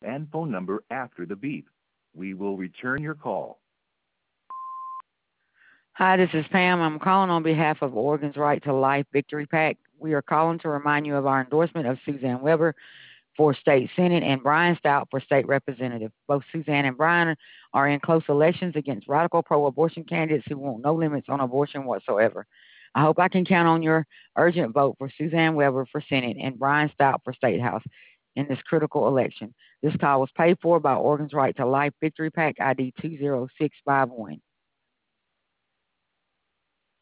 and phone number after the beep. We will return your call. Hi, this is Pam. I'm calling on behalf of Oregon's Right to Life Victory PAC. We are calling to remind you of our endorsement of Suzanne Weber for state senate and Brian Stout for state representative. Both Suzanne and Brian are in close elections against radical pro-abortion candidates who want no limits on abortion whatsoever. I hope I can count on your urgent vote for Suzanne Weber for Senate and Brian Stout for State House in this critical election. This call was paid for by Oregon's Right to Life Victory PAC ID 20651.